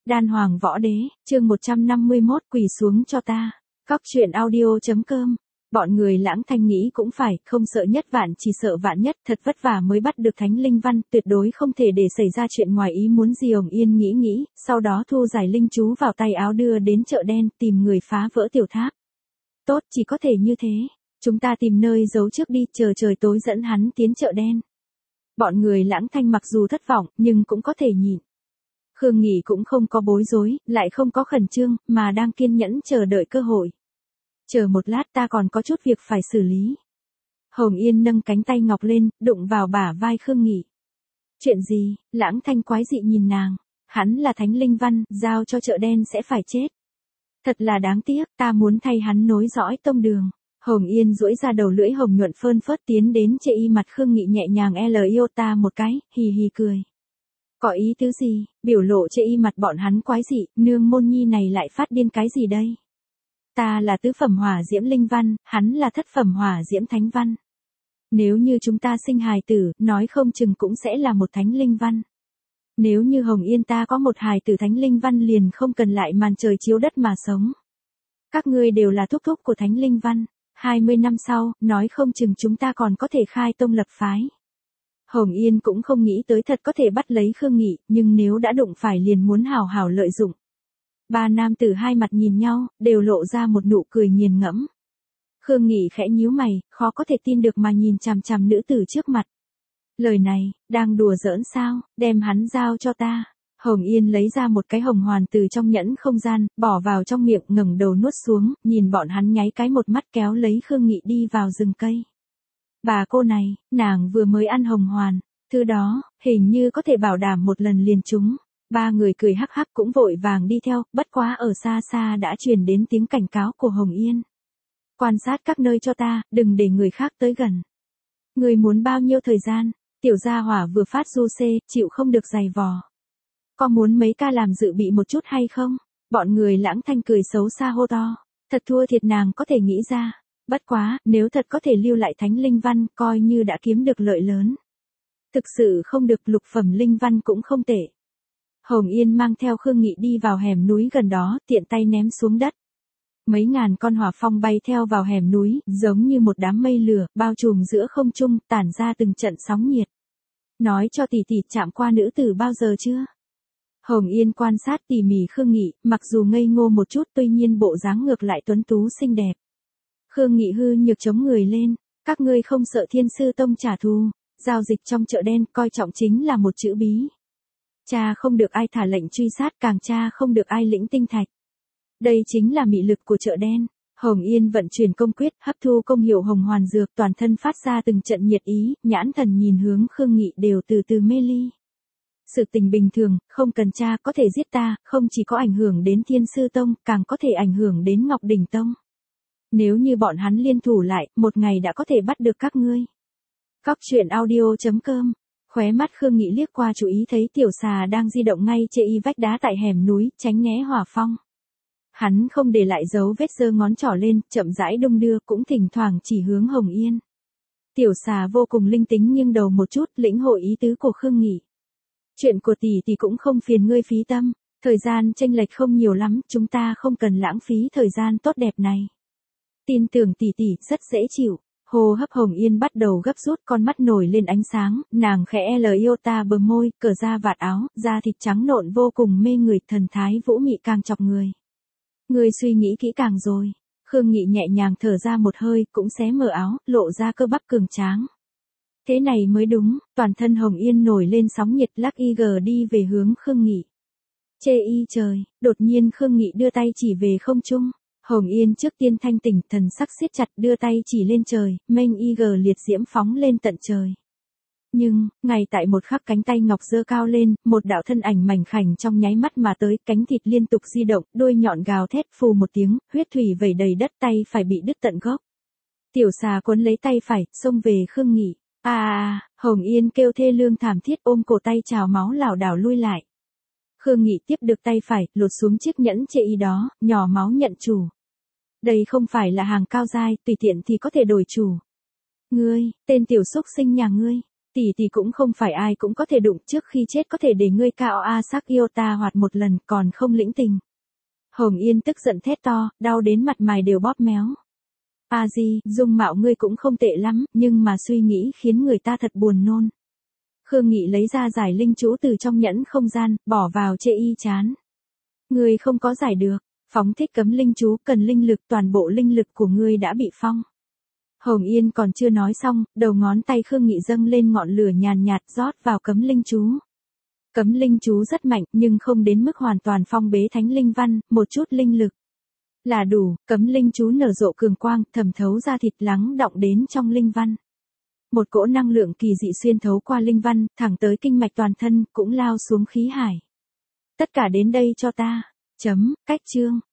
Đan Hoàng Võ Đế, chương 151 quỳ xuống cho ta. Cóc truyện audio.com. Bọn người Lãng Thanh nghĩ cũng phải, không sợ nhất vạn chỉ sợ vạn nhất, thật vất vả mới bắt được Thánh Linh Văn, tuyệt đối không thể để xảy ra chuyện ngoài ý muốn gì. Hồng Yên nghĩ, sau đó thu giải linh chú vào tay áo đưa đến chợ đen, tìm người phá vỡ tiểu tháp. Tốt, chỉ có thể như thế. Chúng ta tìm nơi giấu trước đi, chờ trời tối dẫn hắn tiến chợ đen. Bọn người Lãng Thanh mặc dù thất vọng, nhưng cũng có thể nhịn. Khương Nghị cũng không có bối rối, lại không có khẩn trương, mà đang kiên nhẫn chờ đợi cơ hội. Chờ một lát, ta còn có chút việc phải xử lý. Hồng Yên nâng cánh tay ngọc lên, đụng vào bả vai Khương Nghị. Chuyện gì? Lãng Thanh quái dị nhìn nàng. Hắn là Thánh Linh Văn, giao cho chợ đen sẽ phải chết. Thật là đáng tiếc, ta muốn thay hắn nối dõi tông đường. Hồng Yên duỗi ra đầu lưỡi hồng nhuận phơn phớt tiến đến chê y mặt Khương Nghị, nhẹ nhàng yêu ta một cái, hì hì cười. Có ý tứ gì? Biểu lộ chê y mặt bọn hắn quái dị, nương môn nhi này lại phát điên cái gì đây? Ta là tứ phẩm hỏa diễm linh văn, hắn là thất phẩm hỏa diễm thánh văn. Nếu như chúng ta sinh hài tử, nói không chừng cũng sẽ là một thánh linh văn. Nếu như Hồng Yên ta có một hài tử thánh linh văn liền không cần lại màn trời chiếu đất mà sống. Các ngươi đều là thúc thúc của thánh linh văn. 20 năm sau, nói không chừng chúng ta còn có thể khai tông lập phái. Hồng Yên cũng không nghĩ tới thật có thể bắt lấy Khương Nghị, nhưng nếu đã đụng phải liền muốn hào hào lợi dụng. Ba nam tử hai mặt nhìn nhau, đều lộ ra một nụ cười nghiền ngẫm. Khương Nghị khẽ nhíu mày, khó có thể tin được mà nhìn chằm chằm nữ tử trước mặt. Lời này, đang đùa giỡn sao, đem hắn giao cho ta. Hồng Yên lấy ra một cái hồng hoàn từ trong nhẫn không gian, bỏ vào trong miệng, ngẩng đầu nuốt xuống, nhìn bọn hắn nháy cái một mắt kéo lấy Khương Nghị đi vào rừng cây. Bà cô này, nàng vừa mới ăn hồng hoàn, thứ đó, hình như có thể bảo đảm một lần liền trúng. Ba người cười hắc hắc cũng vội vàng đi theo, bất quá ở xa xa đã truyền đến tiếng cảnh cáo của Hồng Yên. Quan sát các nơi cho ta, đừng để người khác tới gần. Người muốn bao nhiêu thời gian? Tiểu gia hỏa vừa phát du xê, chịu không được giày vò. Có muốn mấy ca làm dự bị một chút hay không? Bọn người Lãng Thanh cười xấu xa hô to. Thật thua thiệt nàng có thể nghĩ ra. Bất quá, nếu thật có thể lưu lại thánh linh văn, coi như đã kiếm được lợi lớn. Thực sự không được, lục phẩm linh văn cũng không tệ. Hồng Yên mang theo Khương Nghị đi vào hẻm núi gần đó, tiện tay ném xuống đất. Mấy ngàn con hỏa phong bay theo vào hẻm núi, giống như một đám mây lửa, bao trùm giữa không trung, tản ra từng trận sóng nhiệt. Nói cho tỷ tỷ chạm qua nữ tử bao giờ chưa? Hồng Yên quan sát tỉ mỉ Khương Nghị, mặc dù ngây ngô một chút tuy nhiên bộ dáng ngược lại tuấn tú xinh đẹp. Khương Nghị hư nhược chống người lên, các ngươi không sợ Thiên Sư Tông trả thù, giao dịch trong chợ đen coi trọng chính là một chữ bí. Cha không được ai thả lệnh truy sát, càng cha không được ai lĩnh tinh thạch. Đây chính là mị lực của chợ đen. Hồng Yên vận chuyển công quyết, hấp thu công hiệu hồng hoàn dược, toàn thân phát ra từng trận nhiệt ý, nhãn thần nhìn hướng Khương Nghị đều từ từ mê ly. Sự tình bình thường, không cần cha có thể giết ta, không chỉ có ảnh hưởng đến Thiên Sư Tông, càng có thể ảnh hưởng đến Ngọc Đỉnh Tông. Nếu như bọn hắn liên thủ lại, một ngày đã có thể bắt được các ngươi. Cóc truyện audio.com. Khóe mắt Khương Nghị liếc qua chú ý thấy tiểu xà đang di động ngay trên y vách đá tại hẻm núi, tránh né hỏa phong. Hắn không để lại dấu vết, giơ ngón trỏ lên, chậm rãi đung đưa, cũng thỉnh thoảng chỉ hướng Hồng Yên. Tiểu xà vô cùng linh tính nghiêng đầu một chút, lĩnh hội ý tứ của Khương Nghị. Chuyện của tỷ tỷ cũng không phiền ngươi phí tâm, thời gian chênh lệch không nhiều lắm, chúng ta không cần lãng phí thời gian tốt đẹp này. Tin tưởng tỷ tỷ rất dễ chịu. Hô hấp Hồng Yên bắt đầu gấp rút, con mắt nổi lên ánh sáng, nàng khẽ yêu ta bờ môi, cởi ra vạt áo, da thịt trắng nộn vô cùng mê người, thần thái vũ mị càng chọc người. Ngươi suy nghĩ kỹ càng rồi. Khương Nghị nhẹ nhàng thở ra một hơi, cũng xé mở áo, lộ ra cơ bắp cường tráng. Thế này mới đúng, toàn thân Hồng Yên nổi lên sóng nhiệt, lắc đi về hướng Khương Nghị. Chê y trời, đột nhiên Khương Nghị đưa tay chỉ về không trung. Hồng Yên trước tiên thanh tỉnh, thần sắc siết chặt, đưa tay chỉ lên trời, mênh liệt diễm phóng lên tận trời. Nhưng, ngay tại một khắc cánh tay ngọc giơ cao lên, một đạo thân ảnh mảnh khảnh trong nháy mắt mà tới, cánh thịt liên tục di động, đuôi nhọn gào thét, phù một tiếng, huyết thủy vẩy đầy đất, tay phải bị đứt tận gốc. Tiểu xà cuốn lấy tay phải, xông về Khương Nghị. Hồng Yên kêu thê lương thảm thiết, ôm cổ tay trào máu lảo đảo lui lại. Khương Nghị tiếp được tay phải, lột xuống chiếc nhẫn chê y đó, nhỏ máu nhận chủ. Đây không phải là hàng cao giai, tùy tiện thì có thể đổi chủ. Ngươi, tên tiểu xúc sinh nhà ngươi. Tỷ cũng không phải ai cũng có thể đụng, trước khi chết có thể để ngươi cao a sắc yêu ta hoạt một lần, còn không lĩnh tình. Hồng Yên tức giận thét to, đau đến mặt mày đều bóp méo. A Di, dung mạo ngươi cũng không tệ lắm, nhưng mà suy nghĩ khiến người ta thật buồn nôn. Khương Nghị lấy ra giải linh chú từ trong nhẫn không gian, bỏ vào chê y chán. Ngươi không có giải được, phóng thích cấm linh chú cần linh lực, toàn bộ linh lực của ngươi đã bị phong. Hồng Yên còn chưa nói xong, đầu ngón tay Khương Nghị dâng lên ngọn lửa nhàn nhạt rót vào cấm linh chú. Cấm linh chú rất mạnh nhưng không đến mức hoàn toàn phong bế thánh linh văn, một chút linh lực là đủ. Cấm linh chú nở rộ cường quang, thẩm thấu ra thịt, lắng đọng đến trong linh văn. Một cỗ năng lượng kỳ dị xuyên thấu qua linh văn, thẳng tới kinh mạch toàn thân, cũng lao xuống khí hải. Tất cả đến đây cho ta. Cách chương.